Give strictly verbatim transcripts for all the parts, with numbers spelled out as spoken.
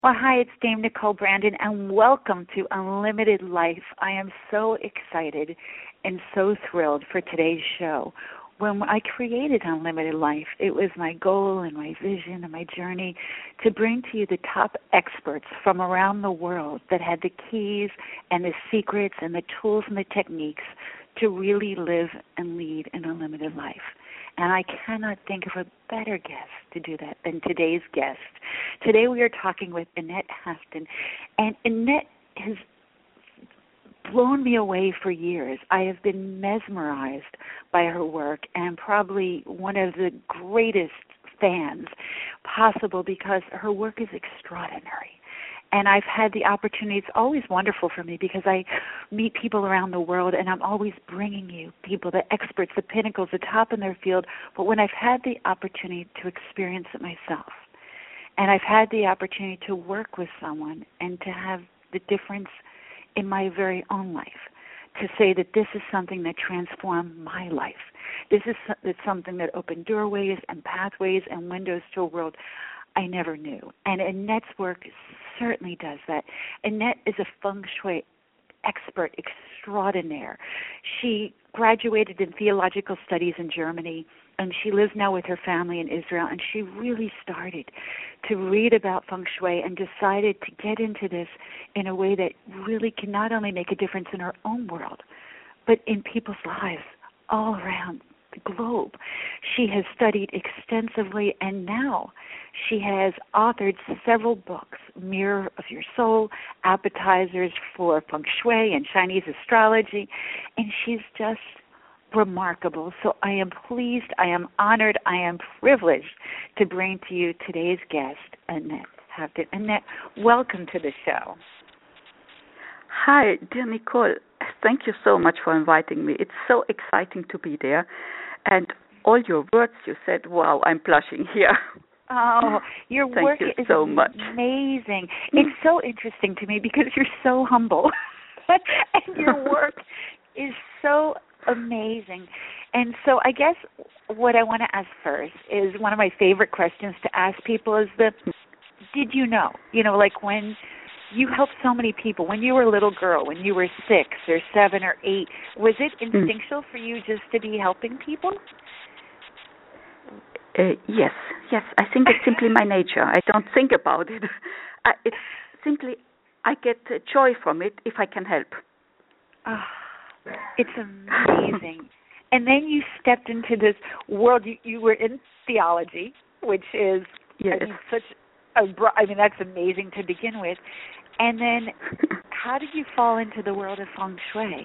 Well, hi, it's Dame Nicole Brandon, and welcome to Unlimited Life. I am so excited and so thrilled for today's show. When I created Unlimited Life, it was my goal and my vision and my journey to bring to you the top experts from around the world that had the keys and the secrets and the tools and the techniques to really live and lead an unlimited life. And I cannot think of a better guest to do that than today's guest. Today we are talking with Annette Hafton, and Annette has blown me away for years. I have been mesmerized by her work and probably one of the greatest fans possible because her work is extraordinary. And I've had the opportunity, it's always wonderful for me because I meet people around the world and I'm always bringing you people, the experts, the pinnacles, the top in their field. But when I've had the opportunity to experience it myself, and I've had the opportunity to work with someone and to have the difference in my very own life, to say that this is something that transformed my life. This is something that opened doorways and pathways and windows to a world I never knew. And Annette's work certainly does that. Annette is a feng shui expert extraordinaire. She graduated in theological studies in Germany, and she lives now with her family in Israel, and she really started to read about feng shui and decided to get into this in a way that really can not only make a difference in her own world, but in people's lives all around the globe. She has studied extensively, and now she has authored several books: Mirror of Your Soul, Appetizers for Feng Shui and Chinese Astrology, and she's just remarkable. So I am pleased, I am honored, I am privileged to bring to you today's guest, Annette Hafton. Annette, welcome to the show. Hi, dear Nicole. Thank you so much for inviting me. It's so exciting to be there. And all your words you said, wow, I'm blushing here. Oh, your Thank work you is so much. amazing. It's so interesting to me because you're so humble. And your work is so amazing. And so I guess what I want to ask first is one of my favorite questions to ask people is the, did you know? You know, like when you helped so many people, when you were a little girl, when you were six or seven or eight, was it instinctual for you just to be helping people? Uh, yes, yes. I think it's simply my nature. I don't think about it. I, it's simply, I get uh, joy from it if I can help. Oh, it's amazing. And then you stepped into this world. You, you were in theology, which is, yes. I mean, such a, I mean, that's amazing to begin with. And then how did you fall into the world of feng shui?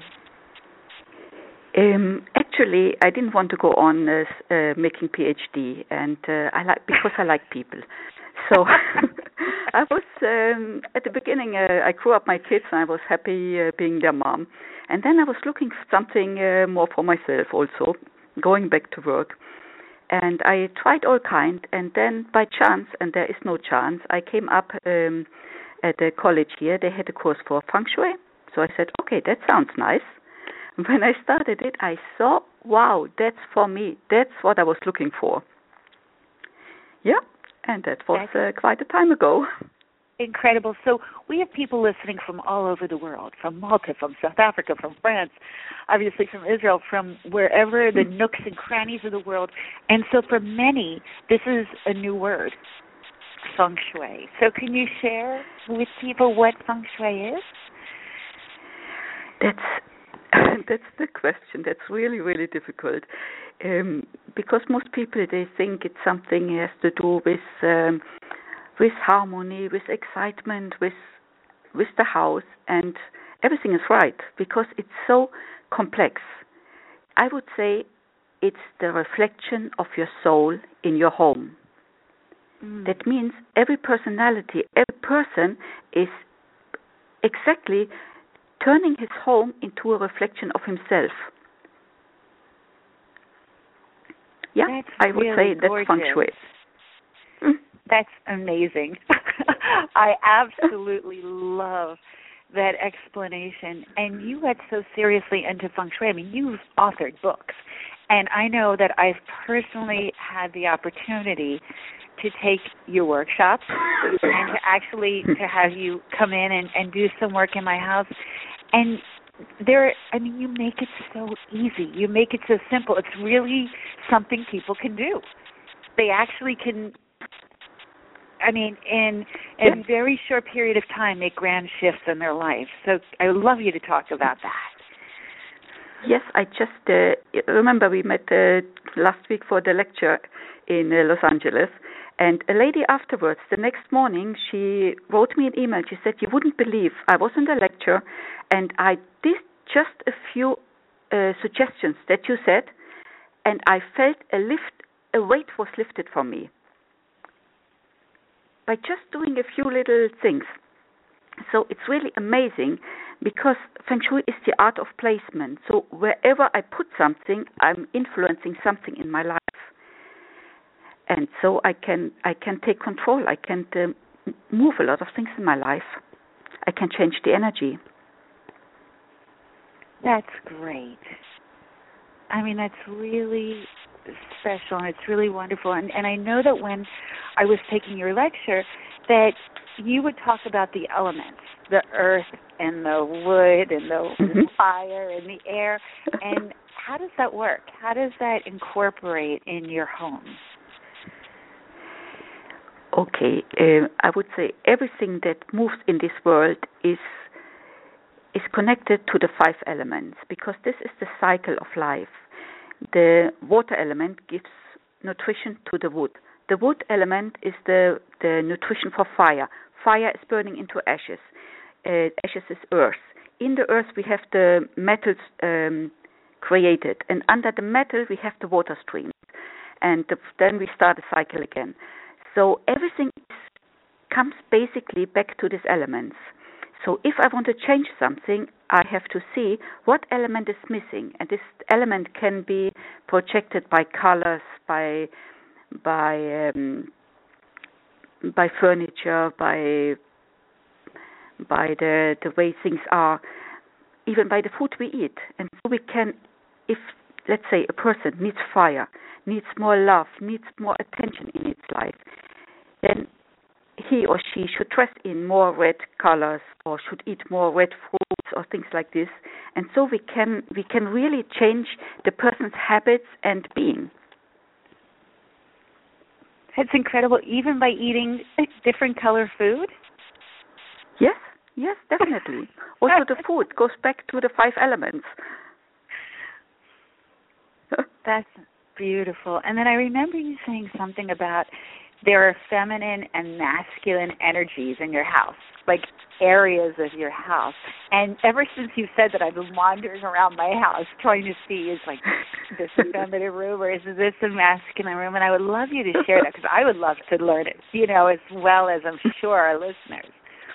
Um, actually, I didn't want to go on uh, uh, making PhD, and uh, I like because I like people. So I was um, at the beginning. Uh, I grew up my kids, and I was happy uh, being their mom. And then I was looking for something uh, more for myself, also going back to work. And I tried all kind, and then by chance, and there is no chance, I came up um, at the college here. They had a course for feng shui, so I said, okay, that sounds nice. When I started it, I saw, wow, that's for me. That's what I was looking for. Yeah, and that was uh, quite a time ago. Incredible. So we have people listening from all over the world, from Malta, from South Africa, from France, obviously from Israel, from wherever the nooks and crannies of the world. And so for many, this is a new word, feng shui. So can you share with people what feng shui is? That's That's the question. That's really, really difficult um, because most people, they think it's something that has to do with um, with harmony, with excitement, with with the house, and everything is right because it's so complex. I would say it's the reflection of your soul in your home. Mm. That means every personality, every person is exactly turning his home into a reflection of himself. Yeah, that's I would really say that's gorgeous. feng shui. Mm. That's amazing. I absolutely love that explanation. And you got so seriously into feng shui. I mean, you've authored books. And I know that I've personally had the opportunity to take your workshops and to actually to have you come in and, and do some work in my house. And there, I mean, you make it so easy. You make it so simple. It's really something people can do. They actually can, I mean, in, in a very short period of time, make grand shifts in their life. So I would love you to talk about that. Yes, I just uh, remember we met uh, last week for the lecture in uh, Los Angeles, and a lady afterwards, the next morning, she wrote me an email. She said, you wouldn't believe, I was in the lecture, and I did just a few uh, suggestions that you said, and I felt a lift, a weight was lifted from me by just doing a few little things. So it's really amazing, because Feng Shui is the art of placement. So wherever I put something, I'm influencing something in my life. And so I can I can take control. I can uh, move a lot of things in my life. I can change the energy. That's great. I mean, that's really special, and it's really wonderful. And, and I know that when I was taking your lecture, that you would talk about the elements, the earth and the wood and the mm-hmm. fire and the air. And how does that work? How does that incorporate in your home? Okay, uh, I would say everything that moves in this world is is connected to the five elements, because this is the cycle of life. The water element gives nutrition to the wood. The wood element is the, the nutrition for fire. Fire is burning into ashes. Uh, ashes is earth. In the earth we have the metals um, created, and under the metal we have the water streams. And the, then we start a cycle again. So everything is, comes basically back to these elements. So if I want to change something, I have to see what element is missing. And this element can be projected by colors, by by um, by furniture, by by the the way things are, even by the food we eat. And so we can, if let's say a person needs fire, needs more love, needs more attention in its life, then he or she should dress in more red colors, or should eat more red fruits or things like this. And so we can we can really change the person's habits and being. It's incredible, even by eating different color food? Yes, yes, definitely. Also the food goes back to the five elements. That's beautiful. And then I remember you saying something about there are feminine and masculine energies in your house, like areas of your house. And ever since you said that, I've been wandering around my house trying to see, is like this a feminine room or is this a masculine room? And I would love you to share that, because I would love to learn it, you know, as well as I'm sure our listeners.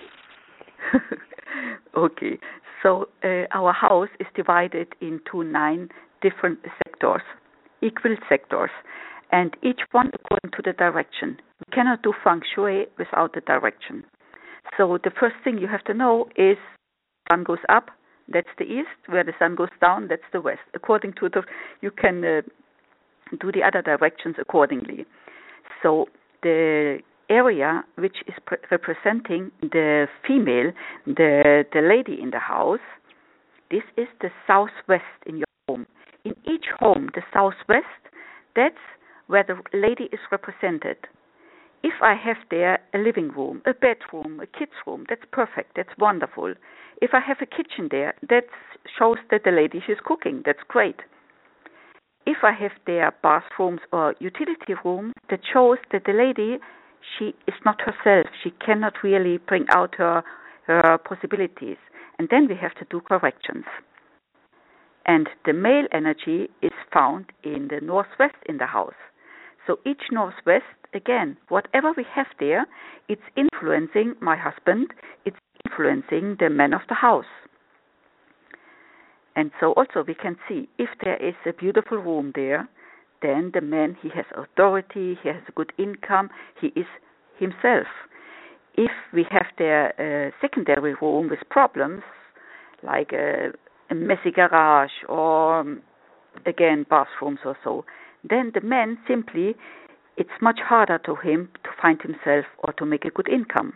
Okay. So uh, our house is divided into nine different sectors, equal sectors. And each one according to the direction. We cannot do feng shui without the direction. So the first thing you have to know is sun goes up, that's the east. Where the sun goes down, that's the west. According to the, you can uh, do the other directions accordingly. So the area which is pre- representing the female, the the lady in the house, this is the southwest in your home. In each home, the southwest, that's where the lady is represented. If I have there a living room, a bedroom, a kid's room, that's perfect, that's wonderful. If I have a kitchen there, that shows that the lady is cooking, that's great. If I have there bathrooms or utility rooms, that shows that the lady, she is not herself, she cannot really bring out her, her possibilities. And then we have to do corrections. And the male energy is found in the northwest in the house. So each northwest, again, whatever we have there, it's influencing my husband, it's influencing the man of the house. And so also we can see, if there is a beautiful room there, then the man, he has authority, he has a good income, he is himself. If we have there a secondary room with problems, like a, a messy garage or, again, bathrooms or so, then the man simply it's much harder to him to find himself or to make a good income.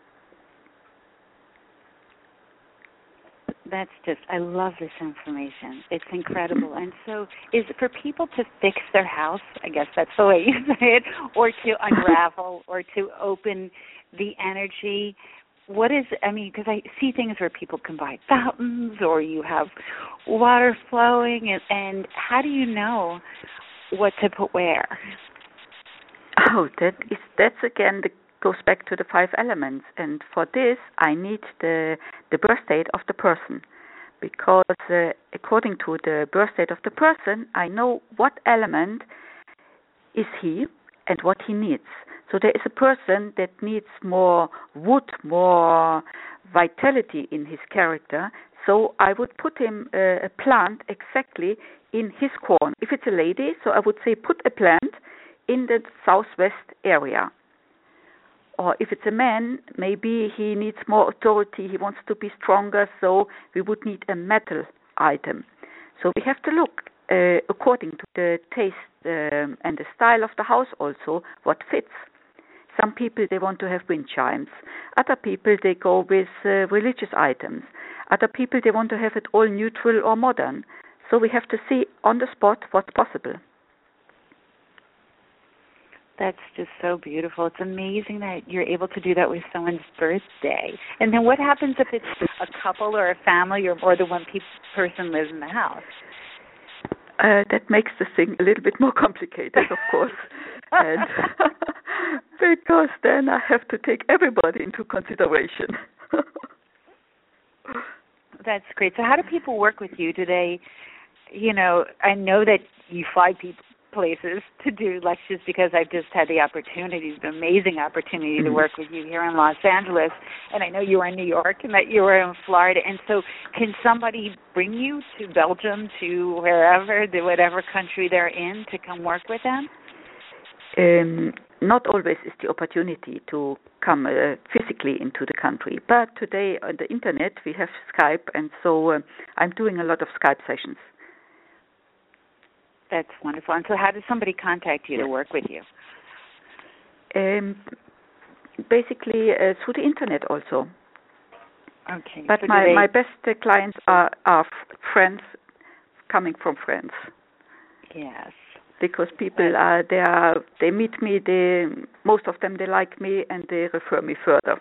That's just, I love this information. It's incredible. And so is it for people to fix their house, I guess that's the way you say it, or to unravel or to open the energy? What is, I mean, because I see things where people can buy fountains or you have water flowing, and, and how do you know what to put where? Oh, that is, that's again the goes back to the five elements, and for this I need the the birth date of the person, because uh, according to the birth date of the person I know what element is he and what he needs. So there is a person that needs more wood, more vitality in his character, so I would put him uh, a plant exactly in his corner. If it's a lady, so I would say put a plant in the southwest area. Or if it's a man, maybe he needs more authority, he wants to be stronger, so we would need a metal item. So we have to look uh, according to the taste um, and the style of the house also, what fits. Some people, they want to have wind chimes. Other people, they go with uh, religious items. Other people, they want to have it all neutral or modern. So we have to see on the spot what's possible. That's just so beautiful. It's amazing that you're able to do that with someone's birthday. And then what happens if it's a couple or a family or more than one pe- person lives in the house? Uh, that makes the thing a little bit more complicated, of course. and because then I have to take everybody into consideration. That's great. So how do people work with you? Do they, you know, I know that you fly people places to do lectures because I've just had the opportunity, the amazing opportunity to work with you here in Los Angeles, and I know you were in New York and that you were in Florida. And so can somebody bring you to Belgium, to wherever, to whatever country they're in, to come work with them? Um, not always is the opportunity to come uh, physically into the country, but today on the internet we have Skype, and so uh, I'm doing a lot of Skype sessions. That's wonderful. And so how does somebody contact you to work with you? Um, basically uh, through the internet also. Okay. But so my, they... my best uh, clients are, are f- friends coming from friends. Yes. Because people are, they are, they meet me, they, most of them, they like me and they refer me further.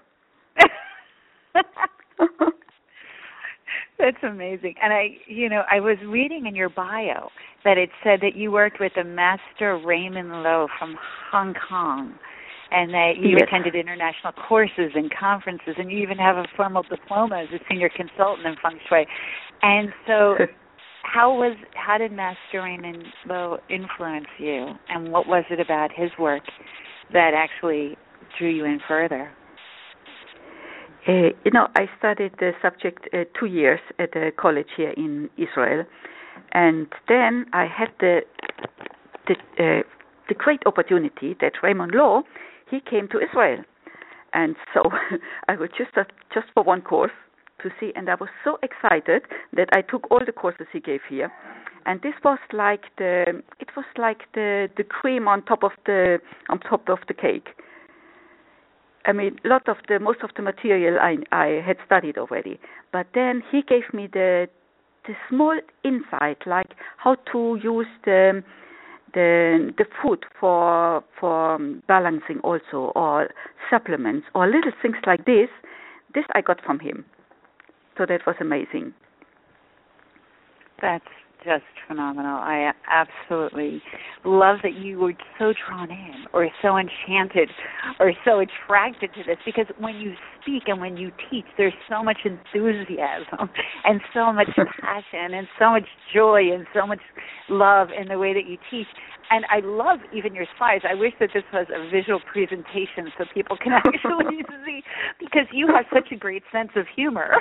That's amazing. And I, you know, I was reading in your bio that it said that you worked with the Master Raymond Lowe from Hong Kong, and that you yes. attended international courses and conferences, and you even have a formal diploma as a senior consultant in feng shui. And so, how was how did Master Raymond Lowe influence you, and what was it about his work that actually drew you in further? Uh, you know, I studied the subject uh, two years at a college here in Israel, and then I had the the, uh, the great opportunity that Raymond Lowe, he came to Israel, and so I was just uh, just for one course to see, and I was so excited that I took all the courses he gave here, and this was like the it was like the the cream on top of the on top of the cake. I mean, a lot of the, most of the material I, I had studied already, but then he gave me the, the small insight, like how to use the, the, the food for, for balancing also, or supplements, or little things like this. This I got from him. So that was amazing. That's just phenomenal. I absolutely love that you were so drawn in or so enchanted or so attracted to this, because when you speak and when you teach, there's so much enthusiasm and so much passion and so much joy and so much love in the way that you teach. And I love even your slides. I wish that this was a visual presentation so people can actually see, because you have such a great sense of humor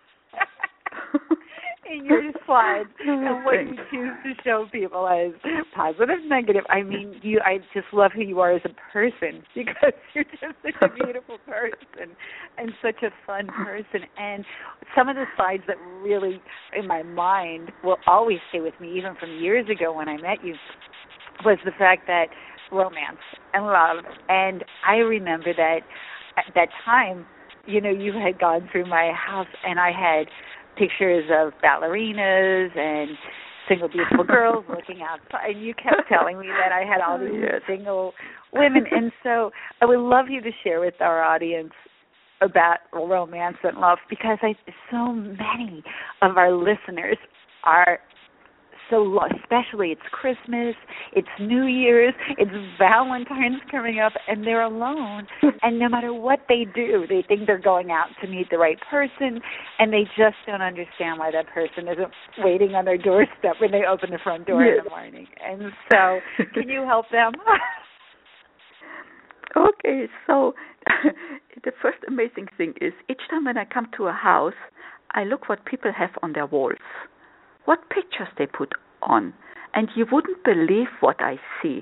in your slides, and what you choose to show people as positive, negative. I mean, you. I just love who you are as a person, because you're just such a beautiful person and such a fun person. And some of the slides that really, in my mind, will always stay with me, even from years ago when I met you, was the fact that romance and love. And I remember that at that time, you know, you had gone through my house and I had pictures of ballerinas and single beautiful girls looking outside, and you kept telling me that I had all these yes. single women. And so I would love you to share with our audience about romance and love, because I, so many of our listeners are so lost, especially it's Christmas, it's New Year's, it's Valentine's coming up, and they're alone. And no matter what they do, they think they're going out to meet the right person, and they just don't understand why that person isn't waiting on their doorstep when they open the front door yes. in the morning. And so, can you help them? Okay, so the first amazing thing is each time when I come to a house, I look what people have on their walls, what pictures they put on, and you wouldn't believe what I see.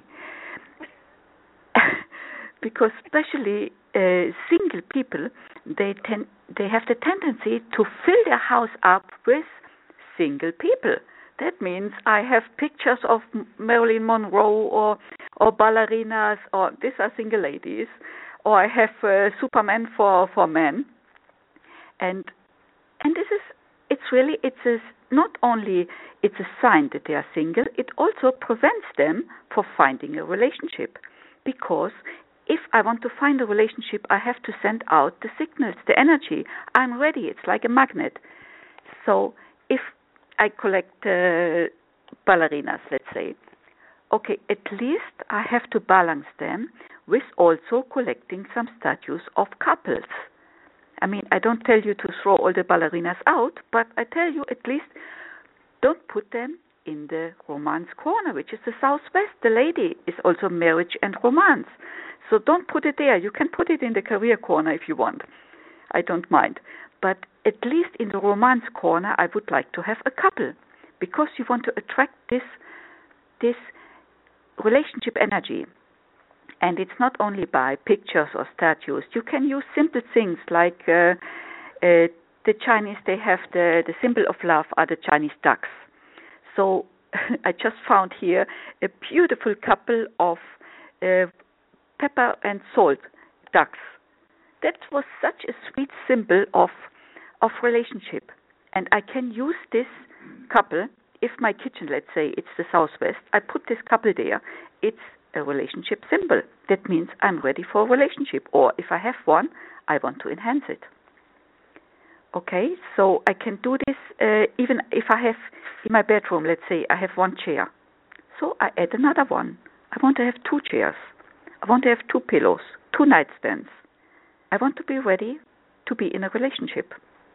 Because especially uh, single people, they tend, they have the tendency to fill their house up with single people. That means I have pictures of Marilyn Monroe or or ballerinas, or these are single ladies, or I have uh, Superman for, for men. And and this is, it's really, it's a, not only it's a sign that they are single, it also prevents them from finding a relationship. Because if I want to find a relationship, I have to send out the signals, the energy. I'm ready. It's like a magnet. So if I collect uh, ballerinas, let's say, okay, at least I have to balance them with also collecting some statues of couples. I mean, I don't tell you to throw all the ballerinas out, but I tell you at least don't put them in the romance corner, which is the southwest. The lady is also marriage and romance. So don't put it there. You can put it in the career corner if you want. I don't mind. But at least in the romance corner, I would like to have a couple, because you want to attract this this relationship energy. And it's not only by pictures or statues. You can use simple things like uh, uh, the Chinese, they have the, the symbol of love are the Chinese ducks. So I just found here a beautiful couple of uh, pepper and salt ducks. That was such a sweet symbol of of relationship. And I can use this couple, if my kitchen, let's say, it's the southwest, I put this couple there, it's a relationship symbol. That means I'm ready for a relationship. Or if I have one, I want to enhance it. Okay, so I can do this uh, even if I have in my bedroom, let's say, I have one chair. So I add another one. I want to have two chairs. I want to have two pillows, two nightstands. I want to be ready to be in a relationship.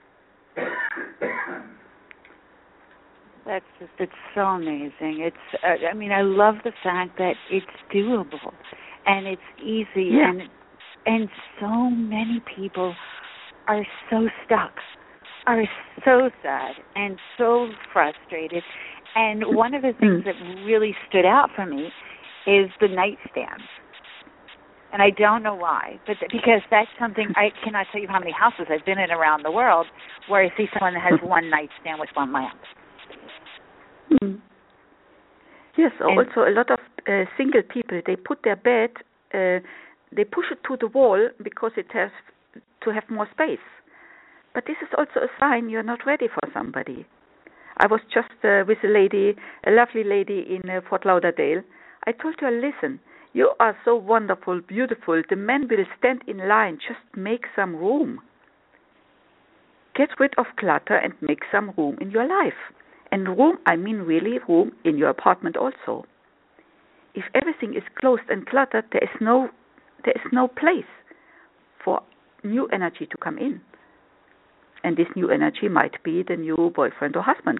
That's just, it's so amazing. It's, uh, I mean, I love the fact that it's doable and it's easy, yeah. and and so many people are so stuck, are so sad and so frustrated. And one of the things that really stood out for me is the nightstand. And I don't know why, but th- because that's something, I cannot tell you how many houses I've been in around the world where I see someone that has one nightstand with one lamp. Mm. Yes, and also a lot of uh, single people, they put their bed, uh, they push it to the wall because it has to have more space. But this is also a sign you're not ready for somebody. I was just uh, with a lady, a lovely lady in uh, Fort Lauderdale. I told her, listen, you are so wonderful, beautiful. The men will stand in line. Just make some room. Get rid of clutter and make some room in your life. And room, I mean really room in your apartment also. If everything is closed and cluttered, there is no, there is no place for new energy to come in. And this new energy might be the new boyfriend or husband.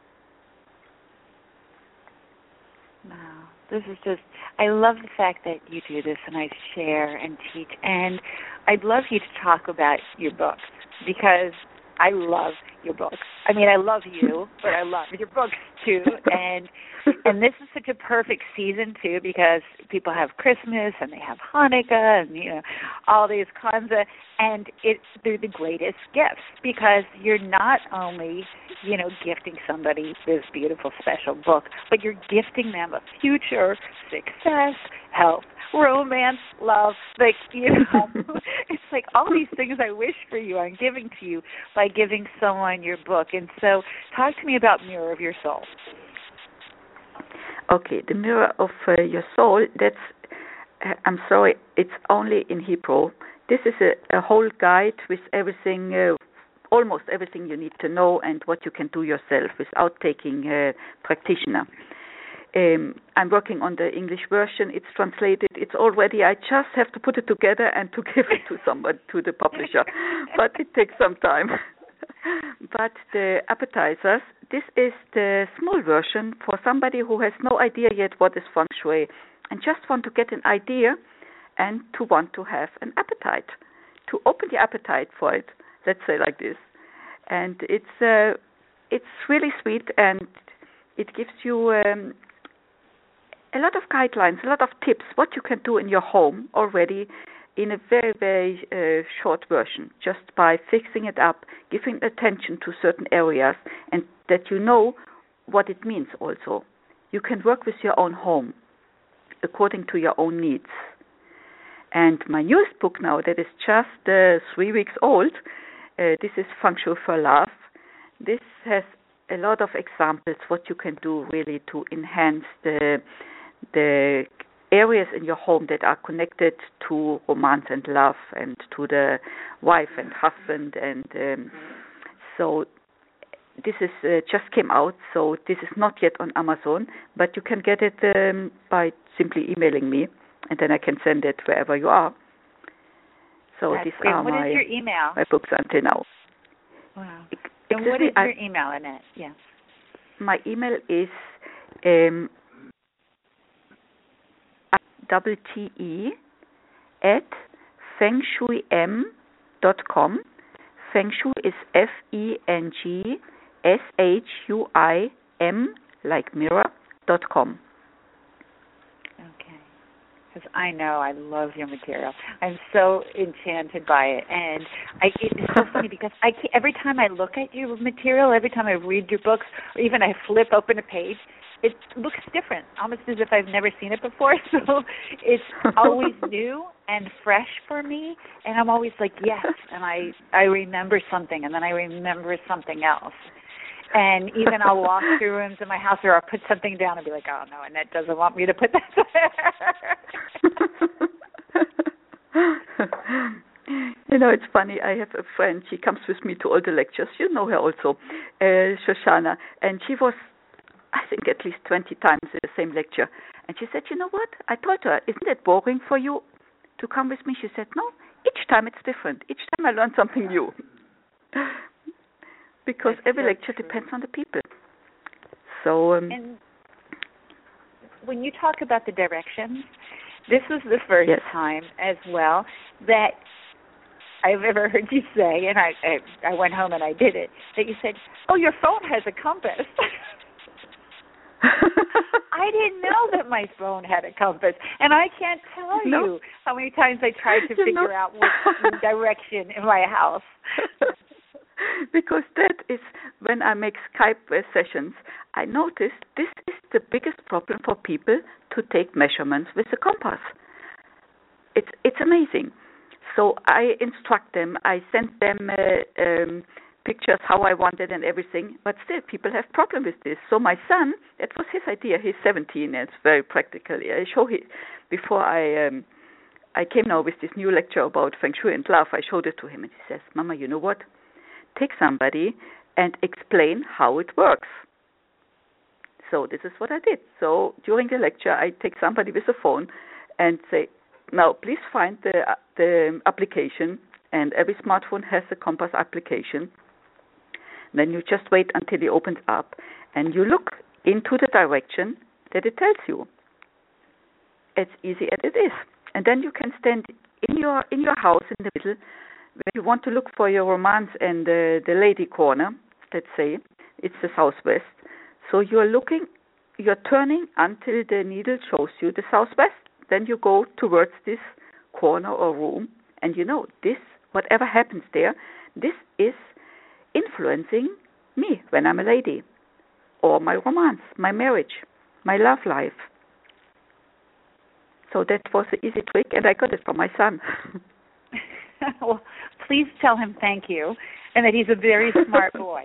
Wow. This is just, I love the fact that you do this and I share and teach. And I'd love you to talk about your books, because I love your books. I mean, I love you, but I love your books too. And and this is such a perfect season too, because people have Christmas and they have Hanukkah and you know all these Kwanzaa, and it's they're the greatest gifts because you're not only you know gifting somebody this beautiful special book, but you're gifting them a future, success, health, romance, love. Like you know, it's like all these things I wish for you, I'm giving to you by giving someone your book. And so, talk to me about Mirror of Your Soul. Okay, the Mirror of uh, Your Soul, that's, uh, I'm sorry, it's only in Hebrew. This is a, a whole guide with everything, uh, almost everything you need to know and what you can do yourself without taking a practitioner. Um, I'm working on the English version. It's translated. It's all ready. I just have to put it together and to give it to someone, to the publisher. But it takes some time. But the appetizers, this is the small version for somebody who has no idea yet what is feng shui and just want to get an idea and to want to have an appetite, to open the appetite for it, let's say like this. And it's uh, it's really sweet, and it gives you um, a lot of guidelines, a lot of tips, what you can do in your home already in a very, very uh, short version, just by fixing it up, giving attention to certain areas, and that you know what it means also. You can work with your own home according to your own needs. And my newest book now, that is just uh, three weeks old, uh, this is Feng Shui for Love. This has a lot of examples what you can do really to enhance the the areas in your home that are connected to romance and love and to the wife and husband. And um, so this is uh, just came out, so this is not yet on Amazon, but you can get it um, by simply emailing me, and then I can send it wherever you are. So That's these great. are what my, is your email? my books until now. Wow. And what is your email, Annette? Yeah. My email is um, double T E at feng shui m dot com. Feng Shui is F E N G S H U I M, like mirror, dot com. Okay. Because I know I love your material. I'm so enchanted by it. And I, it's so funny because I every time I look at your material, every time I read your books, or even I flip open a page, it looks different, almost as if I've never seen it before. So it's always new and fresh for me, and I'm always like, yes, and I, I remember something, and then I remember something else. And even I'll walk through rooms in my house, or I'll put something down and be like, oh, no, Annette doesn't want me to put that there. You know, it's funny. I have a friend. She comes with me to all the lectures. You know her also, uh, Shoshana, and she was, I think, at least twenty times in the same lecture. And she said, you know what? I told her, isn't it boring for you to come with me? She said, no, each time it's different. Each time I learn something new. Because That's every so lecture true. depends on the people. So, um, and when you talk about the directions, this was the first yes. time as well that I've ever heard you say, and I, I I went home and I did it, that you said, oh, your phone has a compass. I didn't know that my phone had a compass, and I can't tell no. you how many times I tried to you figure know. out what direction in my house. Because that is, when I make Skype sessions, I notice this is the biggest problem for people to take measurements with a compass. It's it's amazing. So I instruct them, I send them uh, um, pictures how I want it and everything, but still people have problem with this. So my son, that was his idea. He's seventeen, and it's very practical. I show him, before I um, I came now with this new lecture about Feng Shui and love, I showed it to him, and he says, Mama, you know what? Take somebody and explain how it works. So this is what I did. So during the lecture, I take somebody with a phone and say, now please find the uh, the application, and every smartphone has a compass application. Then you just wait until it opens up, and you look into the direction that it tells you. It's easy as it is. And then you can stand in your in your house in the middle. When you want to look for your romance and uh, the lady corner, let's say, it's the southwest. So you're looking, you're turning until the needle shows you the southwest. Then you go towards this corner or room, and you know this, whatever happens there, this is influencing me when I'm a lady, or my romance, my marriage, my love life. So that was an easy trick, and I got it from my son. Well, please tell him thank you, and that he's a very smart boy.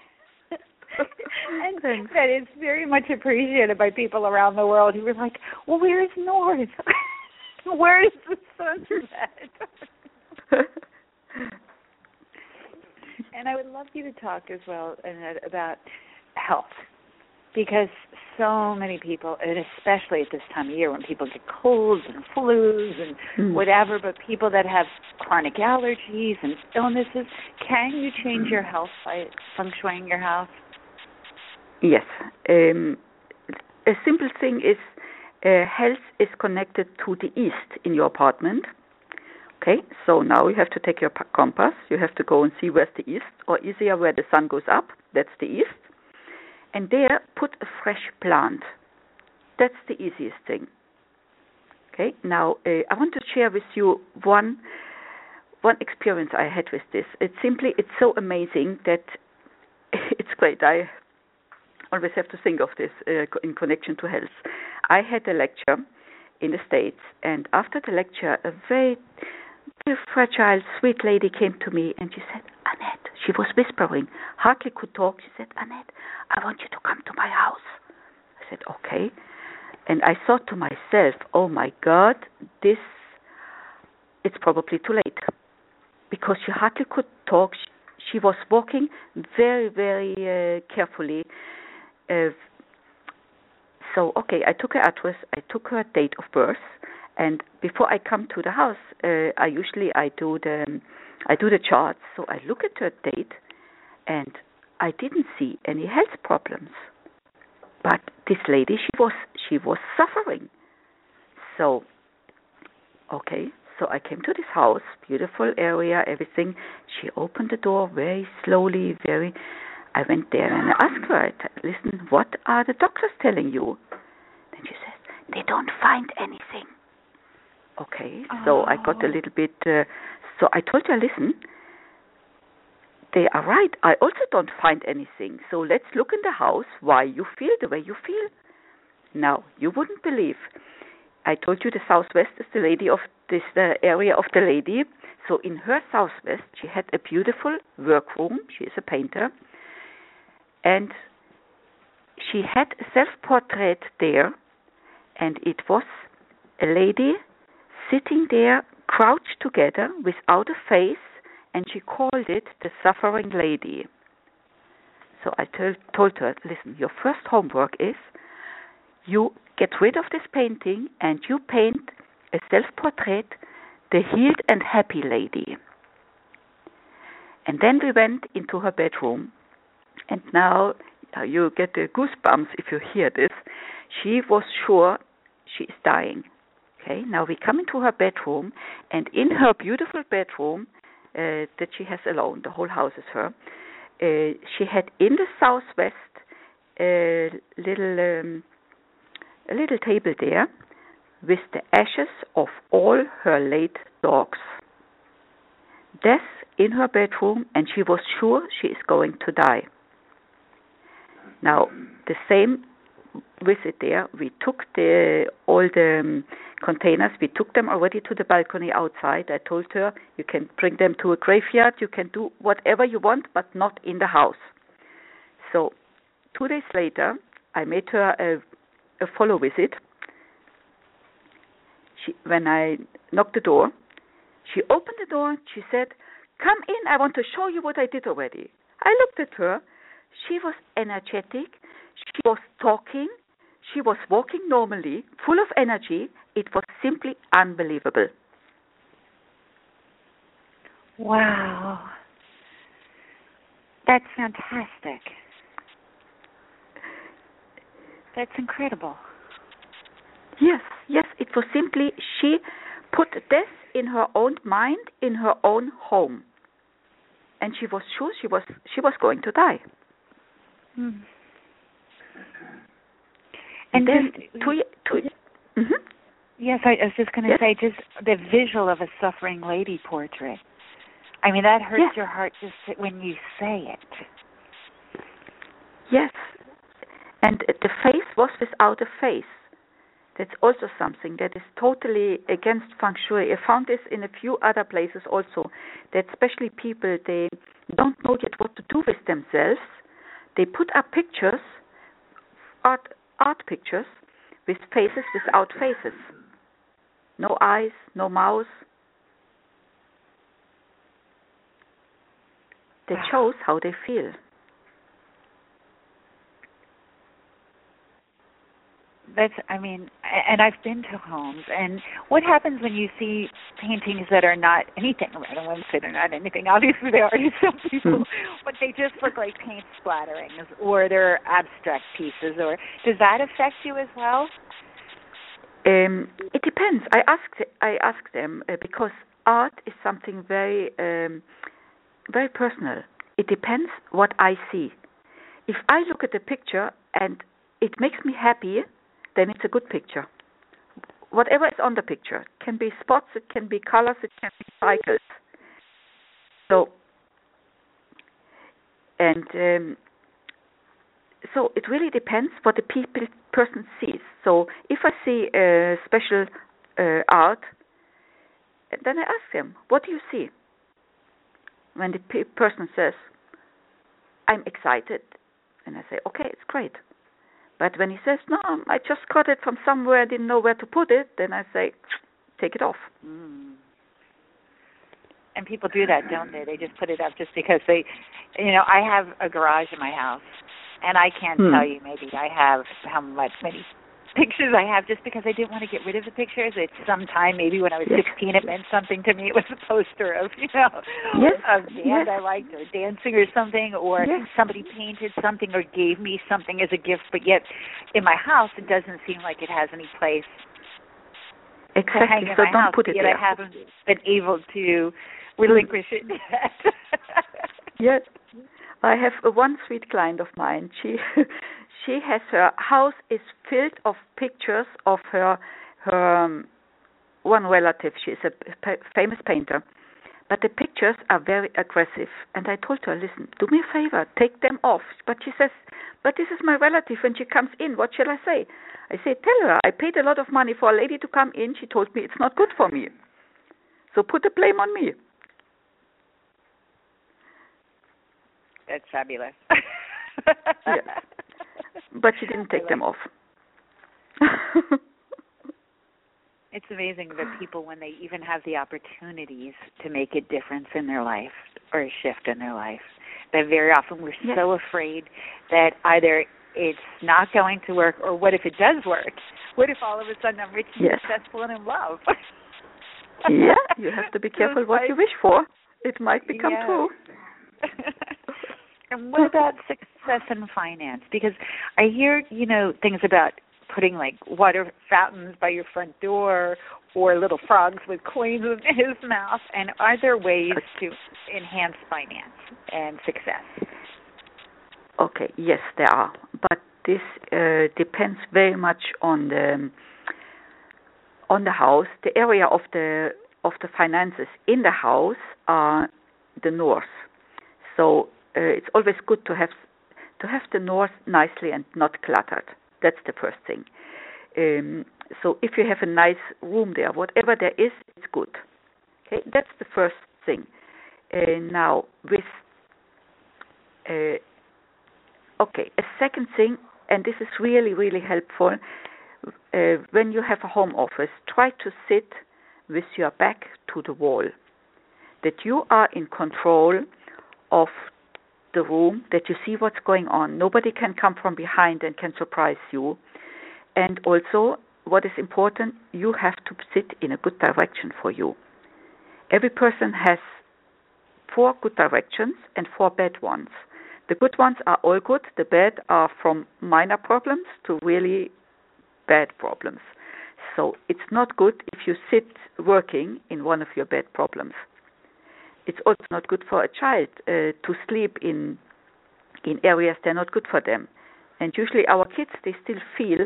And Thanks. that it's very much appreciated by people around the world who are like, well, where is north? Where is the sunset? And I would love you to talk as well, Annette, about health, because so many people, and especially at this time of year when people get colds and flus and mm. whatever, but people that have chronic allergies and illnesses, can you change your health by feng shuiing your house? Yes. Um, a simple thing is uh, health is connected to the east in your apartment. Okay, so now you have to take your compass. You have to go and see where's the east, or easier where the sun goes up. That's the east. And there, put a fresh plant. That's the easiest thing. Okay, now uh, I want to share with you one one experience I had with this. It's simply, it's so amazing that it's great. I always have to think of this uh, in connection to health. I had a lecture in the States, and after the lecture, a very, very fragile, sweet lady came to me, and she said, Annette, she was whispering, hardly could talk. She said, Annette, I want you to come to my house. I said, okay. And I thought to myself, oh my God, this, it's probably too late. Because she hardly could talk. She, she was walking very, very uh, carefully. Uh, so, okay, I took her address, I took her date of birth, and before I come to the house, uh, I usually I do the I do the charts. So I look at her date, and I didn't see any health problems. But this lady, she was she was suffering. So, okay, so I came to this house, beautiful area, everything. She opened the door very slowly, very. I went there and I asked her, listen, what are the doctors telling you? Then she said, they don't find anything. Okay, oh. So I got a little bit, uh, so I told her, listen, they are right. I also don't find anything. So let's look in the house why you feel the way you feel. Now, you wouldn't believe. I told you the southwest is the lady of this uh, area of the lady. So in her southwest, she had a beautiful workroom. She is a painter. And she had a self-portrait there, and it was a lady sitting there, crouched together, without a face, and she called it the suffering lady. So I told, told her, listen, your first homework is you get rid of this painting and you paint a self-portrait, the healed and happy lady. And then we went into her bedroom. And now uh, you get the goosebumps if you hear this. She was sure she is dying. Okay, now we come into her bedroom, and in her beautiful bedroom uh, that she has alone, the whole house is her, uh, she had in the southwest a little, um, a little table there with the ashes of all her late dogs. Death in her bedroom, and she was sure she is going to die. Now, the same visit there, we took the all the um, containers, we took them already to the balcony outside. I told her, you can bring them to a graveyard, you can do whatever you want, but not in the house. So, two days later, I made her a, a follow visit. She, when I knocked the door, she opened the door, she said, come in, I want to show you what I did already. I looked at her. She was energetic, she was talking, she was walking normally, full of energy. It was simply unbelievable. Wow. That's fantastic. That's incredible. Yes, yes, it was simply, she put death in her own mind, in her own home. And she was sure she was she was going to die. Hmm. And then just, to, to, mm-hmm. Yes, I, I was just going to yes. say, just the visual of a suffering lady portrait. I mean, that hurts yes. your heart just when you say it. Yes. And the face was without a face. That's also something that is totally against feng shui. I found this in a few other places also, that especially people, they don't know yet what to do with themselves. They put up pictures, art, art pictures, with faces without faces. No eyes, no mouth. That shows how they feel. That's, I mean, and I've been to homes, and what happens when you see paintings that are not anything, I don't want to say they're not anything, obviously they are to some people, but they just look like paint splatterings, or they're abstract pieces, or does that affect you as well? Um, it depends. I ask, I ask them, uh, because art is something very, um, very personal. It depends what I see. If I look at a picture and it makes me happy, then it's a good picture. Whatever is on the picture. It can be spots, it can be colors, it can be cycles. So, and um, so it really depends what the people, person sees. So if I see a special uh, art, then I ask them, what do you see? When the pe- person says, I'm excited, and I say, okay, it's great. But when he says, no, I just got it from somewhere, I didn't know where to put it, then I say, take it off. Mm. And people do that, don't they? They just put it up just because they, you know, I have a garage in my house, and I can't hmm. tell you maybe I have how much, many pictures I have just because I didn't want to get rid of the pictures. At some time, maybe when I was yes. sixteen, it meant something to me. It was a poster of, you know, yes. a band yes. I liked or dancing or something, or yes. somebody painted something or gave me something as a gift, but yet in my house it doesn't seem like it has any place exactly. to hang in so my don't house, put it yet there. I haven't been able to relinquish it yet. Yes. I have a one sweet client of mine. She she has, her house is filled of pictures of her her um, one relative. She is a p- famous painter, but the pictures are very aggressive. And I told her, listen, do me a favor, take them off. But she says, but this is my relative. When she comes in, what shall I say? I say, tell her I paid a lot of money for a lady to come in. She told me it's not good for me, so put the blame on me. That's fabulous. Yes. But she didn't take like them off. It's amazing that people, when they even have the opportunities to make a difference in their life or a shift in their life, that very often we're yes. so afraid that either it's not going to work, or what if it does work? What if all of a sudden I'm rich and yes. successful and in love? Yeah, you have to be careful what you wish for. It might become yeah. true. And what about success in finance? Because I hear, you know, things about putting like water fountains by your front door or little frogs with coins in his mouth. And are there ways to enhance finance and success? Okay, yes, there are. But this uh, depends very much on the on the house. The area of the of the finances in the house are the north. So uh, it's always good to have to have the north nicely and not cluttered. That's the first thing. Um, so if you have a nice room there, whatever there is, it's good. Okay, that's the first thing. Uh, now with uh, okay, a second thing, and this is really really helpful. Uh, when you have a home office, try to sit with your back to the wall, that you are in control of the room, that you see what's going on. Nobody can come from behind and can surprise you. And also, what is important, you have to sit in a good direction for you. Every person has four good directions and four bad ones. The good ones are all good. The bad are from minor problems to really bad problems. So it's not good if you sit working in one of your bad problems. It's also not good for a child uh, to sleep in in areas that are not good for them. And usually our kids, they still feel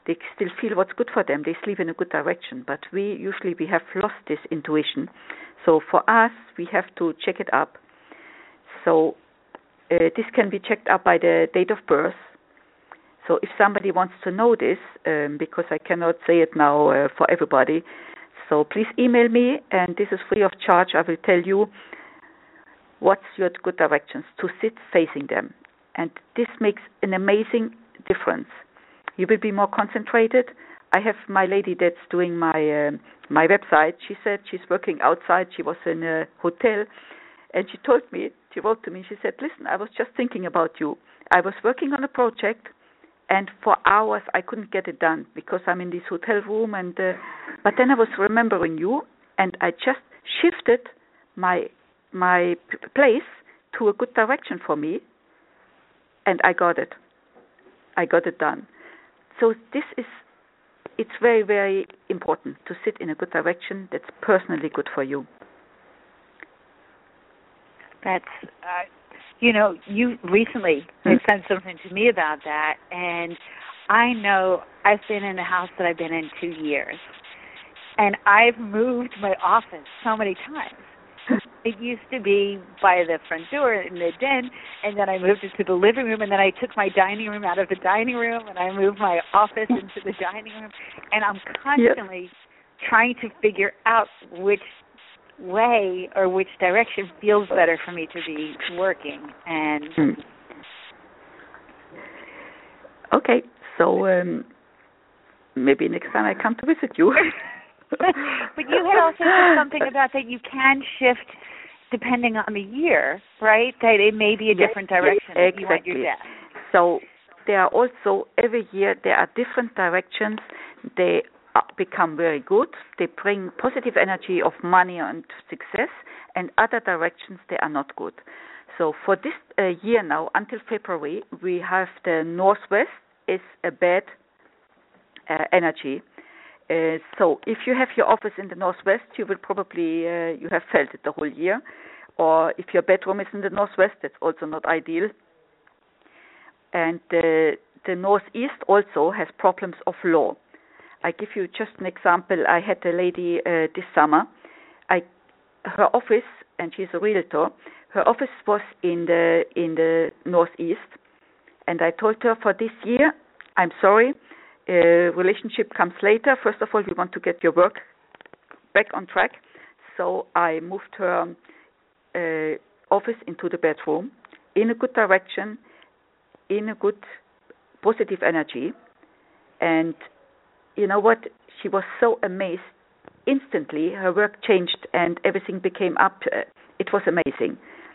they still feel what's good for them. They sleep in a good direction. But we usually we have lost this intuition. So for us, we have to check it up. So uh, this can be checked up by the date of birth. So if somebody wants to know this, um, because I cannot say it now uh, for everybody, so please email me, and this is free of charge. I will tell you what's your good directions to sit facing them. And this makes an amazing difference. You will be more concentrated. I have my lady that's doing my uh, my website. She said she's working outside. She was in a hotel, and she told me, she wrote to me, she said, listen, I was just thinking about you. I was working on a project, and for hours I couldn't get it done because I'm in this hotel room. And uh, but then I was remembering you, and I just shifted my my p- place to a good direction for me, and I got it. I got it done. So this is, it's very, very important to sit in a good direction that's personally good for you. That's, uh, you know, you recently had said something to me about that, and I know I've been in a house that I've been in two years, and I've moved my office so many times. It used to be by the front door in the den, and then I moved it to the living room, and then I took my dining room out of the dining room, and I moved my office into the dining room, and I'm constantly yep. trying to figure out which way or which direction feels better for me to be working. And mm. Okay, so um, maybe next time I come to visit you. But you had also said something about that you can shift depending on the year, right? That it may be a yes, different direction yes, that exactly. you want your desk. So there are also, every year, there are different directions. They become very good. They bring positive energy of money and success, and other directions, they are not good. So for this uh, year now, until February, we have the Northwest is a bad uh, energy. Uh, so if you have your office in the Northwest, you will probably, uh, you have felt it the whole year. Or if your bedroom is in the Northwest, that's also not ideal. And uh, the Northeast also has problems of law. I give you just an example. I had a lady uh, this summer. I, her office, and she's a realtor, her office was in the in the Northeast. And I told her, for this year, I'm sorry, Uh, relationship comes later. First of all, we want to get your work back on track. So I moved her uh, office into the bedroom in a good direction, in a good positive energy. And you know what? She was so amazed. Instantly, her work changed and everything became up. Uh, it was amazing.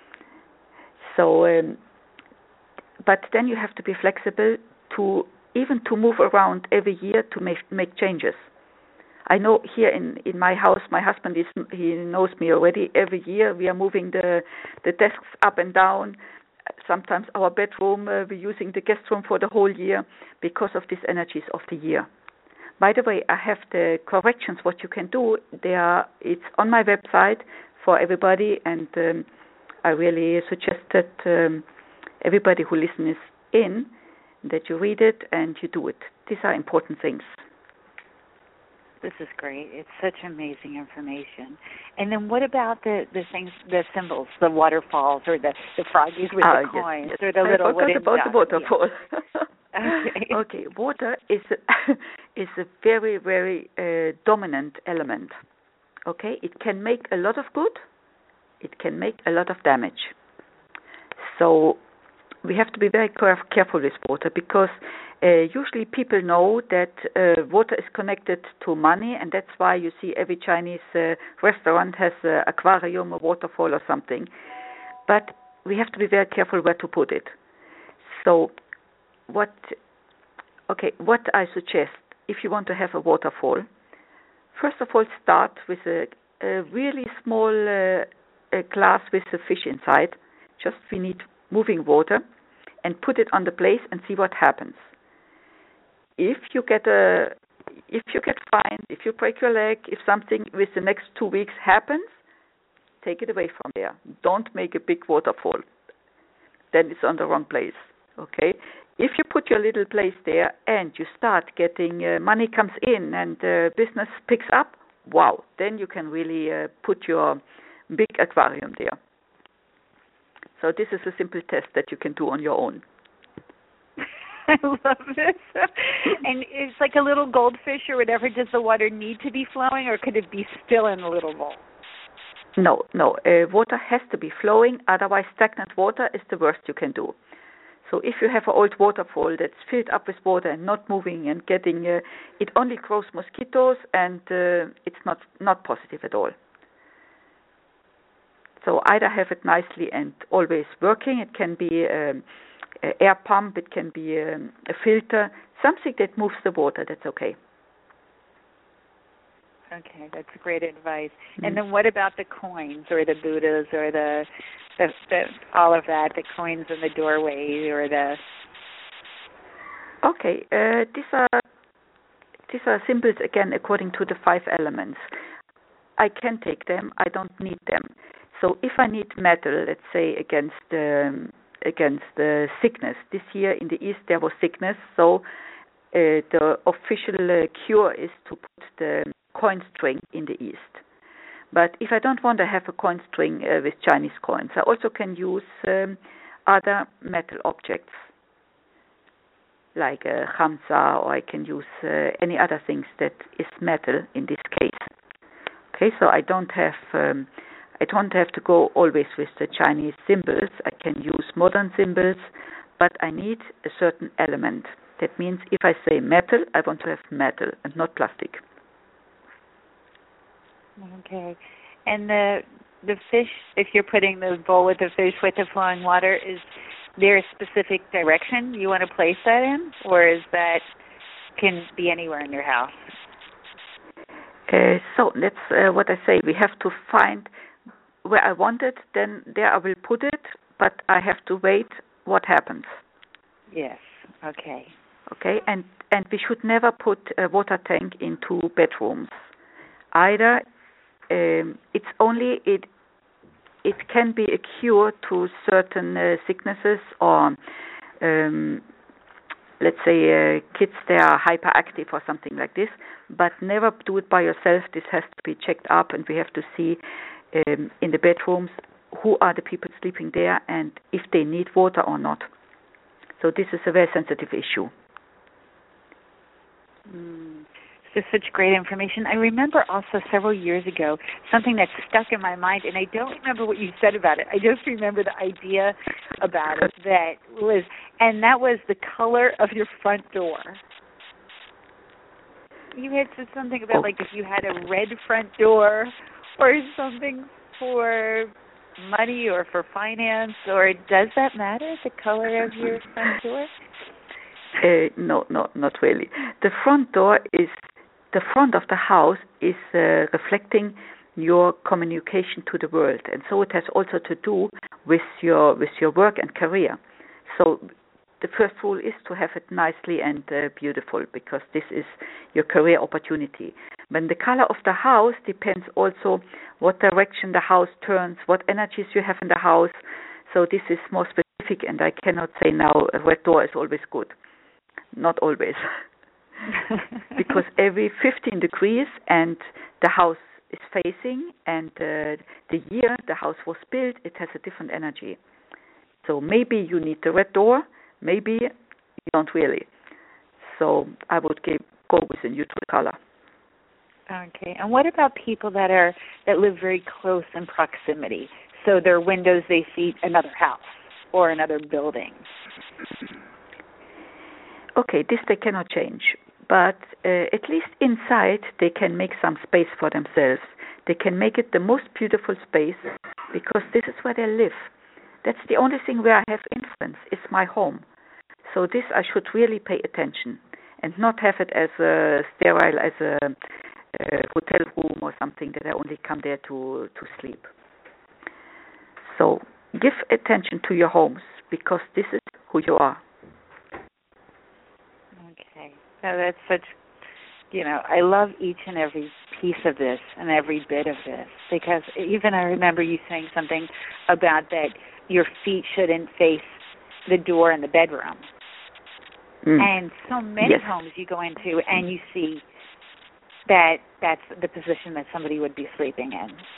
So, um, but then you have to be flexible to even to move around every year to make make changes. I know here in, in my house, my husband is he knows me already. Every year we are moving the the desks up and down. Sometimes our bedroom uh, we're using the guest room for the whole year because of these energies of the year. By the way, I have the corrections what you can do. They are it's on my website for everybody, and um, I really suggest that um, everybody who listens in, that you read it and you do it. These are important things. This is great. It's such amazing information. And then what about the, the things, the symbols, the waterfalls or the, the froggies with ah, the coins yes, yes. or the I little forgot wooden about ducks. the waterfall. Okay. Okay, water is a, is a very, very uh, dominant element. Okay, it can make a lot of good. It can make a lot of damage. So we have to be very careful with water, because uh, usually people know that uh, water is connected to money, and that's why you see every Chinese uh, restaurant has an aquarium, a waterfall or something. But we have to be very careful where to put it. So what, okay, what I suggest, if you want to have a waterfall, first of all start with a, a really small uh, a glass with a fish inside. Just we need moving water, and put it on the place and see what happens. If you get a, if you get fined, if you break your leg, if something with the next two weeks happens, take it away from there. Don't make a big waterfall. Then it's on the wrong place. Okay. if you put your little place there and you start getting uh, money comes in and uh, business picks up, wow, then you can really uh, put your big aquarium there. So this is a simple test that you can do on your own. I love this. And it's like a little goldfish or whatever. Does the water need to be flowing, or could it be still in the little bowl? No, no. Uh, water has to be flowing. Otherwise, stagnant water is the worst you can do. So if you have an old waterfall that's filled up with water and not moving and getting, uh, it only grows mosquitoes, and uh, it's not, not positive at all. So either have it nicely and always working. It can be um, an air pump. It can be um, a filter. Something that moves the water. That's okay. Okay, that's great advice. Mm-hmm. And then what about the coins or the Buddhas or the, the, the all of that, the coins in the doorway or the... Okay, uh, these are these are symbols, again, according to the five elements. I can take them. I don't need them. So if I need metal, let's say against um, against the sickness, this year in the East there was sickness, so uh, the official uh, cure is to put the coin string in the East. But if I don't want to have a coin string uh, with Chinese coins, I also can use um, other metal objects like a khamsa, or I can use uh, any other things that is metal in this case. Okay, so I don't have um, I don't have to go always with the Chinese symbols. I can use modern symbols, but I need a certain element. That means if I say metal, I want to have metal and not plastic. Okay. And the the fish, if you're putting the bowl with the fish with the flowing water, is there a specific direction you want to place that in, or is that can be anywhere in your house? Uh, so that's uh, what I say. We have to find where I want it, then there I will put it, but I have to wait what happens. Yes, okay. Okay, and, and we should never put a water tank into bedrooms. Either um, it's only, it it can be a cure to certain uh, sicknesses, or um, let's say uh, kids, they are hyperactive or something like this, but never do it by yourself. This has to be checked up, and we have to see um, in the bedrooms who are the people sleeping there and if they need water or not. So this is a very sensitive issue. Mm. This is such great information. I remember also several years ago something that stuck in my mind, and I don't remember what you said about it. I just remember the idea about it that was, and that was the color of your front door. You had said something about, oh. like, if you had a red front door or something for money or for finance, or does that matter, the color of your front door? Uh, no, no, not really. The front door is, the front of the house is uh, reflecting your communication to the world, and so it has also to do with your with your work and career. So the first rule is to have it nicely and uh, beautiful, because this is your career opportunity. But the color of the house depends also what direction the house turns, what energies you have in the house. So this is more specific, and I cannot say now a red door is always good. Not always. Because every fifteen degrees and the house is facing, and uh, the year the house was built, it has a different energy. So maybe you need the red door, maybe you don't really. So I would give, go with a neutral color. Okay. And what about people that are that live very close in proximity? So their windows, they see another house or another building. Okay, this they cannot change. But uh, at least inside they can make some space for themselves. They can make it the most beautiful space, because this is where they live. That's the only thing where I have influence, is my home. So this I should really pay attention, and not have it as a sterile, as a, a hotel room or something that I only come there to, to sleep. So give attention to your homes, because this is who you are. Okay. So that's such, you know, I love each and every piece of this and every bit of this, because even I remember you saying something about that your feet shouldn't face the door in the bedroom. Mm. And so many yes. homes you go into and you see that that's the position that somebody would be sleeping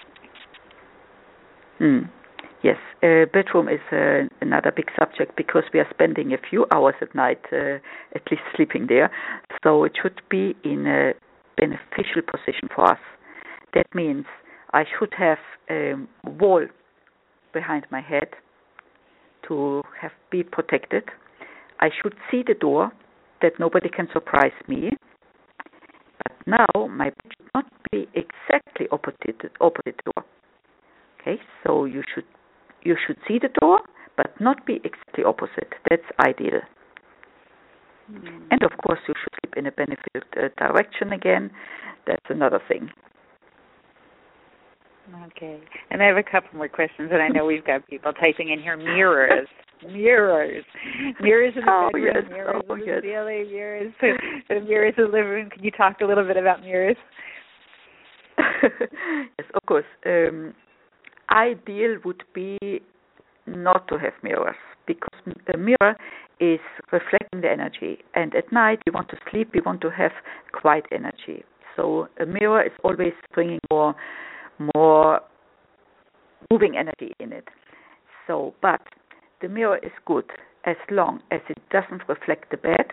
in. Mm. Yes, uh, bedroom is uh, another big subject because we are spending a few hours at night uh, at least sleeping there. So it should be in a beneficial position for us. That means I should have a wall behind my head to have be protected. I should see the door that nobody can surprise me. But now my bed should not be exactly opposite opposite door. Okay, so you should you should see the door, but not be exactly opposite. That's ideal. Mm. And of course, you should sleep in a beneficial uh, direction again. That's another thing. Okay. And I have a couple more questions, and I know we've got people typing in here. Mirrors. Mirrors. Mirrors in the oh, bedroom, yes. mirrors oh, in the yes. ceiling, mirrors, mirrors in the living room. Can you talk a little bit about mirrors? Yes, of course. Um, ideal would be not to have mirrors because a mirror is reflecting the energy. And at night, you want to sleep, you want to have quiet energy. So a mirror is always bringing more more moving energy in it. So, but the mirror is good as long as it doesn't reflect the bed,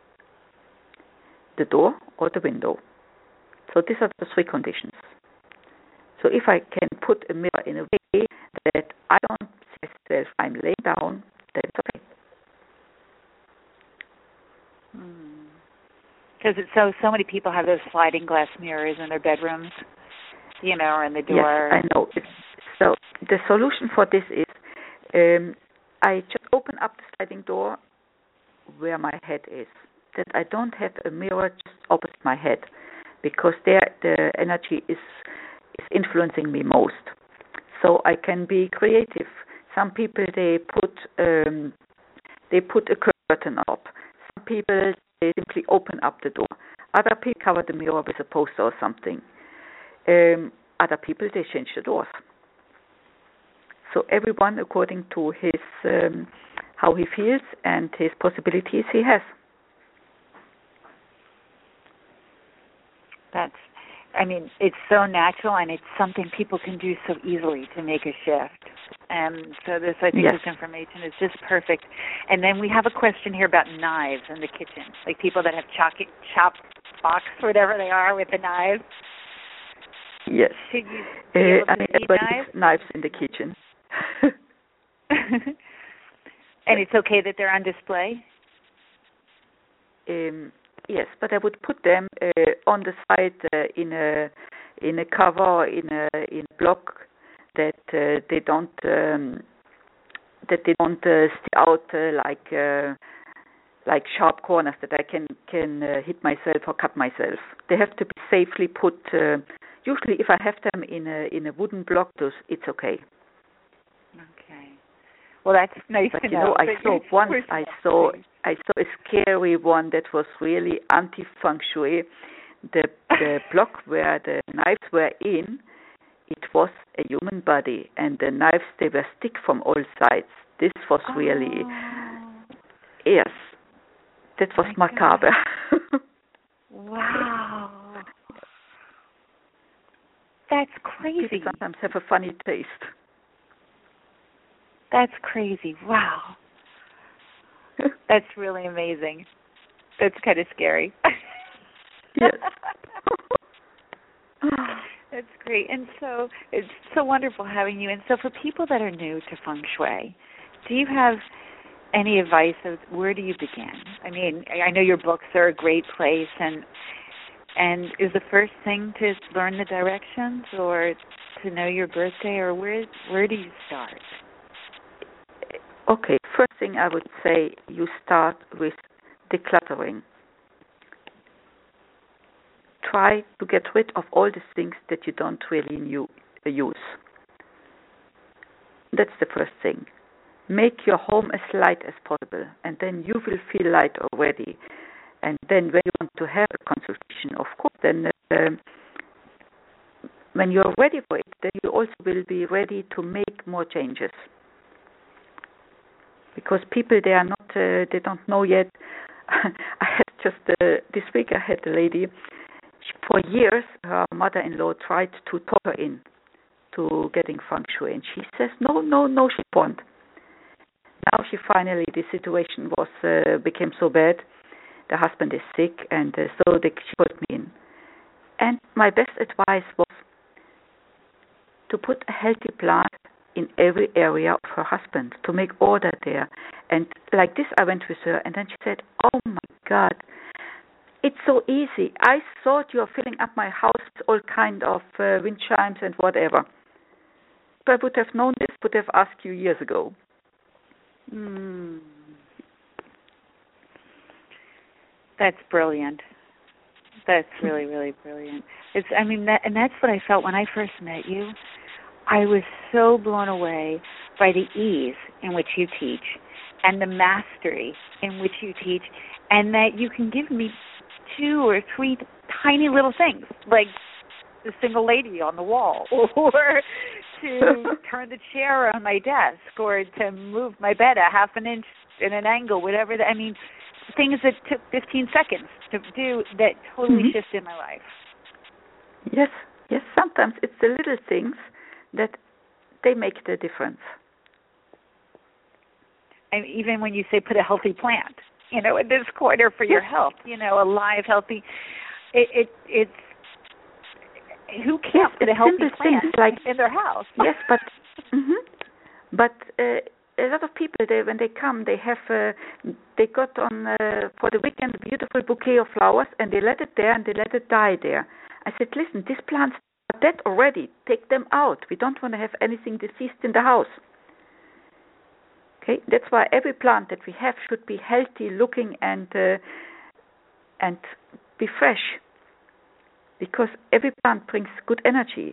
the door, or the window. So these are the three conditions. So if I can put a mirror in a way that I don't see myself, I'm laying down, then it's okay. Because hmm. so so many people have those sliding glass mirrors in their bedrooms. You know, or in the door. Yes, I know. It's, so the solution for this is um, I just open up the sliding door where my head is. That I don't have a mirror just opposite my head because there the energy is is influencing me most. So I can be creative. Some people they put um, they put a curtain up. Some people they simply open up the door. Other people cover the mirror with a poster or something. Um, other people, they change the doors. So everyone according to his, um, how he feels and his possibilities he has. That's, I mean, it's so natural and it's something people can do so easily to make a shift. And so this, I think yes. this information is just perfect. And then we have a question here about knives in the kitchen, like people that have chop, chop box, whatever they are with the knives. Yes. Should you be able to uh, I mean, see knives? knives in the kitchen. And it's okay that they're on display? Um, yes, but I would put them uh, on the side uh, in a in a cover in a in a block that uh, they don't um, that they don't uh, stick out uh, like uh, like sharp corners that I can can uh, hit myself or cut myself. They have to be safely put. Uh, Usually, if I have them in a in a wooden block, it's okay. Okay. Well, that's nice but to you know. know, I saw once I saw I saw a scary one that was really anti feng shui. The the block where the knives were in, it was a human body, and the knives they were stick from all sides. This was oh. really yes, that was My macabre. Wow. That's crazy. People sometimes have a funny taste. That's crazy. Wow. That's really amazing. That's kind of scary. Yes. That's great. And so it's so wonderful having you. And so for people that are new to feng shui, do you have any advice of where do you begin? I mean, I know your books are a great place, and And is the first thing to learn the directions or to know your birthday, or where where do you start? Okay, first thing I would say, you start with decluttering. Try to get rid of all the things that you don't really new, use. That's the first thing. Make your home as light as possible, and then you will feel light already. And then when you want to have a consultation, of course, then uh, when you're ready for it, then you also will be ready to make more changes. Because people, they are not, uh, they don't know yet, I had just uh, this week I had a lady. She, for years, her mother-in-law tried to talk her in to getting feng shui, and she says no, no, no, she won't. Now she finally, the situation was uh, became so bad. The husband is sick, and uh, so they, she put me in. And my best advice was to put a healthy plant in every area of her husband, to make order there. And like this, I went with her, and then she said, oh my God, it's so easy. I thought you were filling up my house with all kind of uh, wind chimes and whatever. If I would have known this, would have asked you years ago. Mm. That's brilliant. That's really, really brilliant. It's, I mean, that, and that's what I felt when I first met you. I was so blown away by the ease in which you teach and the mastery in which you teach, and that you can give me two or three tiny little things, like the single lady on the wall, or to turn the chair on my desk, or to move my bed a half an inch in an angle, whatever. That, I mean, things that took fifteen seconds to do that totally mm-hmm. shifted my life. Yes, yes. Sometimes it's the little things that they make the difference. And even when you say put a healthy plant, you know, in this corner for your health, you know, a live, healthy, it, it it's, who can't yes, put a healthy plant like, in their house? Yes, but, mm-hmm. but uh, a lot of people, they, when they come, they have, uh, they got on, uh, for the weekend, a beautiful bouquet of flowers, and they let it there, and they let it die there. I said, listen, these plants are dead already. Take them out. We don't want to have anything deceased in the house. Okay, that's why every plant that we have should be healthy looking and uh, and be fresh, because every plant brings good energy.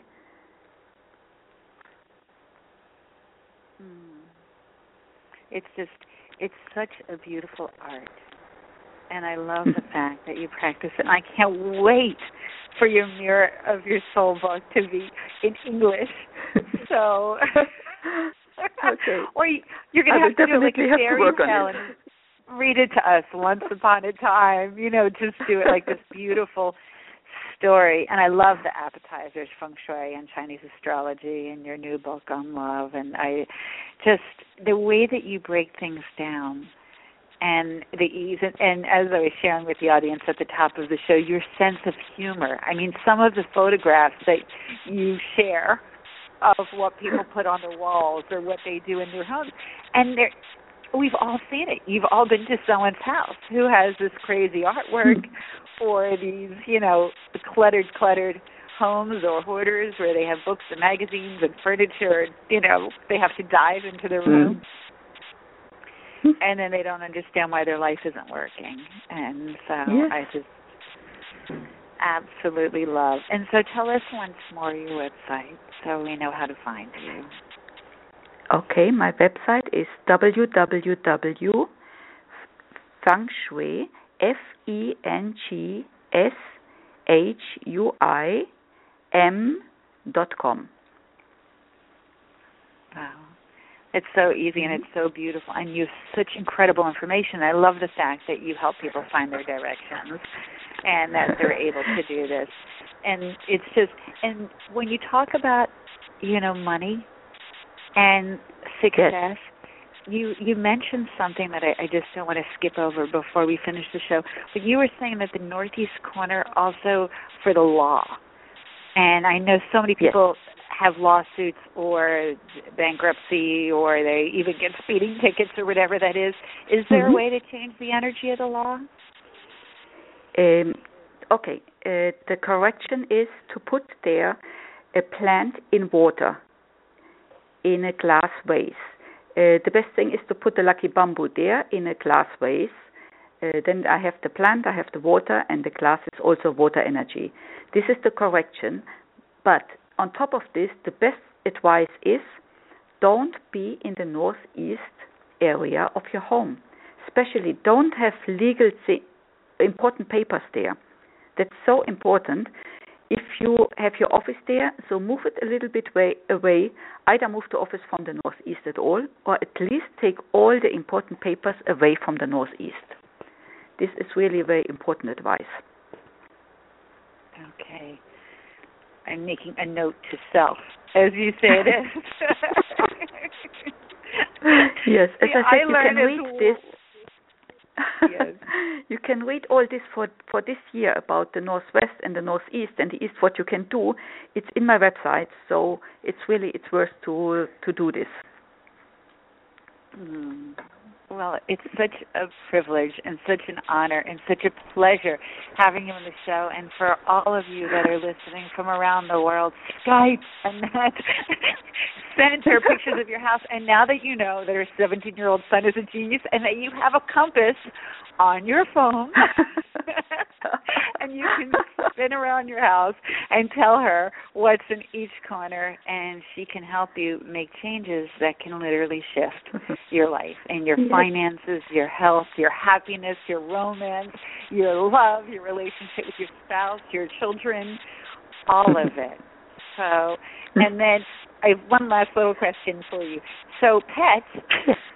Mm. It's just, it's such a beautiful art, and I love the fact that you practice it. And I can't wait for your Mirror of Your Soul book to be in English. So. Okay. Or you, you're going to have to do like a fairy tale and read it to us once upon a time. You know, just do it like this beautiful story. And I love the appetizers, feng shui and Chinese astrology, and your new book on love. And I just, the way that you break things down and the ease, and, and as I was sharing with the audience at the top of the show, your sense of humor. I mean, some of the photographs that you share of what people put on their walls or what they do in their homes. And we've all seen it. You've all been to someone's house who has this crazy artwork or these, you know, cluttered, cluttered homes or hoarders where they have books and magazines and furniture. You know, they have to dive into their room. Mm-hmm. And then they don't understand why their life isn't working. And so yes. I just absolutely love. And so tell us once more your website so we know how to find you. Okay, my website is w w w dot feng shui, F E N G S H U I M dot com. Wow. It's so easy and it's so beautiful, and you have such incredible information. I love the fact that you help people find their directions and that they're able to do this. And it's just, and when you talk about, you know, money and success, yes. you you mentioned something that I, I just don't want to skip over before we finish the show. But you were saying that the Northeast corner also for the law. And I know so many people yes. have lawsuits or bankruptcy, or they even get speeding tickets or whatever that is. Is there mm-hmm. a way to change the energy of the law? Um, okay. Uh, the correction is to put there a plant in water in a glass vase. Uh, the best thing is to put the lucky bamboo there in a glass vase. Uh, then I have the plant, I have the water, and the glass is also water energy. This is the correction. But on top of this, the best advice is don't be in the northeast area of your home. Especially don't have legal th- important papers there. That's so important. If you have your office there, so move it a little bit way away. Either move the office from the northeast at all, or at least take all the important papers away from the northeast. this is really very important advice. Okay. I'm making a note to self, as you say this. Yes, as See, I said, I you can read w- this. Yes. You can read all this for for this year about the Northwest and the Northeast and the East, what you can do. It's in my website, so it's really it's worth to to do this. Mm. Well, it's such a privilege and such an honor and such a pleasure having you on the show. And for all of you that are listening from around the world, Skype and that, send her pictures of your house. And now that you know that her seventeen-year-old son is a genius and that you have a compass on your phone, and you can spin around your house and tell her what's in each corner, and she can help you make changes that can literally shift your life and your Yes. finances, your health, your happiness, your romance, your love, your relationship with your spouse, your children, all of it. So, and then I have one last little question for you. So, pets,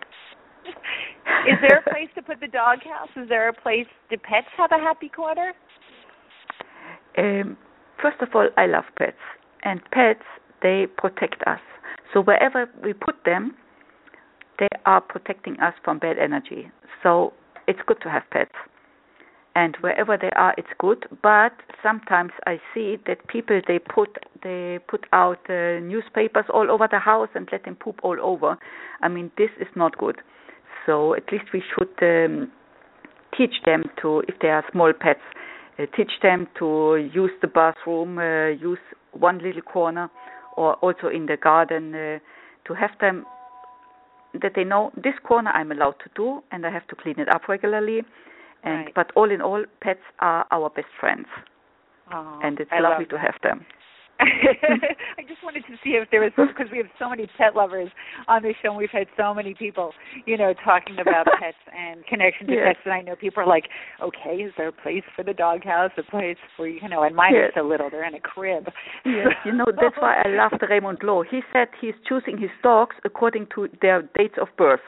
is there a place to put the doghouse? Is there a place, do pets have a happy corner? Um, first of all, I love pets, and pets, they protect us. So wherever we put them, they are protecting us from bad energy. So it's good to have pets. And wherever they are, it's good. But sometimes I see that people, they put they put out uh, newspapers all over the house and let them poop all over. I mean, this is not good. So at least we should um, teach them to, if they are small pets, uh, teach them to use the bathroom, uh, use one little corner, or also in the garden, uh, to have them, that they know this corner I'm allowed to do, and I have to clean it up regularly. And Right. But all in all, pets are our best friends, Oh, and it's I lovely love to that. have them. I just wanted to see if there was, because we have so many pet lovers on this show, and we've had so many people, you know, talking about pets and connection to Yes. pets, and I know people are like, okay, is there a place for the doghouse, a place for, you know, and mine Yes. are so little, they're in a crib. Yes, you know, that's why I loved Raymond Lowe. He said he's choosing his dogs according to their dates of birth.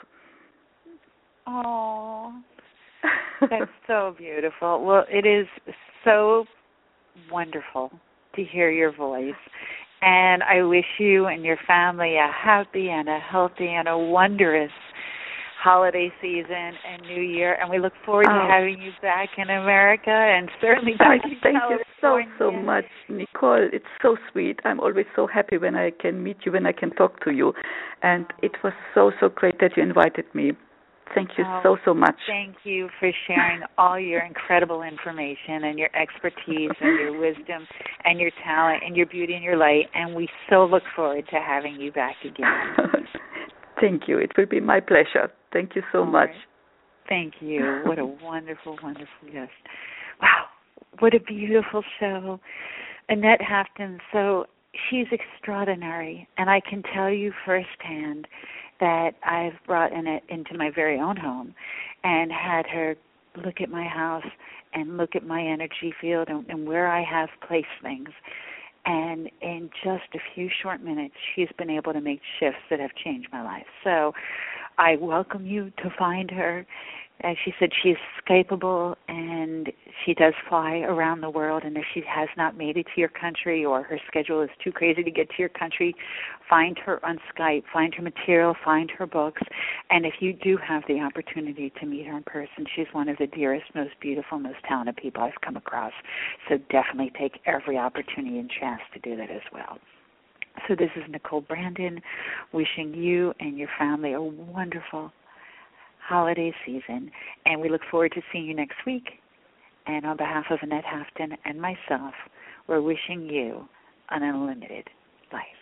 Oh, that's so beautiful. Well, it is so wonderful to hear your voice. And I wish you and your family a happy and a healthy and a wondrous holiday season and New Year. And we look forward Oh. to having you back in America and certainly back in Thank California. you so, so much, Nicole. It's so sweet. I'm always so happy when I can meet you, when I can talk to you. And it was so, so great that you invited me. Thank you Oh, so, so much. Thank you for sharing all your incredible information and your expertise and your wisdom and your talent and your beauty and your light. And we so look forward to having you back again. Thank you. It will be my pleasure. Thank you so All much. right. Thank you. What a wonderful, wonderful guest. Wow. What a beautiful show. Annette Hampton, so she's extraordinary. And I can tell you firsthand that I've brought Annette into my very own home and had her look at my house and look at my energy field and, and where I have placed things. And in just a few short minutes, she's been able to make shifts that have changed my life. So I welcome you to find her. As she said, she's Skypeable, and she does fly around the world. And if she has not made it to your country or her schedule is too crazy to get to your country, find her on Skype, find her material, find her books. And if you do have the opportunity to meet her in person, she's one of the dearest, most beautiful, most talented people I've come across. So definitely take every opportunity and chance to do that as well. So this is Nicole Brandon wishing you and your family a wonderful holiday season, and we look forward to seeing you next week. And on behalf of Annette Hampton and myself, we're wishing you an unlimited life.